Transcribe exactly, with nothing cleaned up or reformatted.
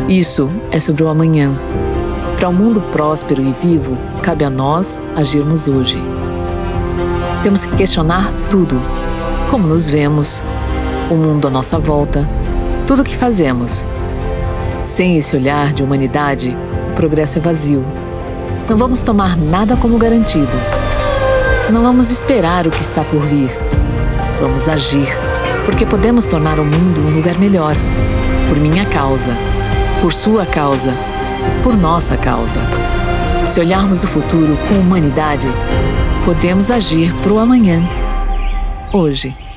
Isso é sobre o amanhã. Para um mundo próspero e vivo, cabe a nós agirmos hoje. Temos que questionar tudo. Como nos vemos, o mundo à nossa volta, tudo o que fazemos. Sem esse olhar de humanidade, o progresso é vazio. Não vamos tomar nada como garantido. Não vamos esperar o que está por vir. Vamos agir, porque podemos tornar o mundo um lugar melhor. Por minha causa, por sua causa, por nossa causa. Se olharmos o futuro com humanidade, podemos agir para o amanhã, hoje.